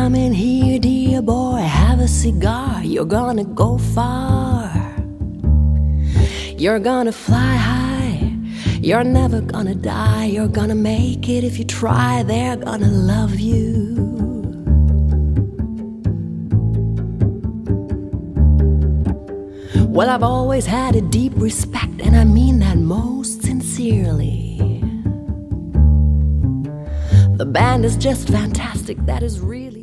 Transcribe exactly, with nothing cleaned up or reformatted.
Come in here, dear boy, have a cigar. You're gonna go far. You're gonna fly high. You're never gonna die. You're gonna make it if you try. They're gonna love you. Well, I've always had a deep respect, and I mean that most sincerely. The band is just fantastic. That is really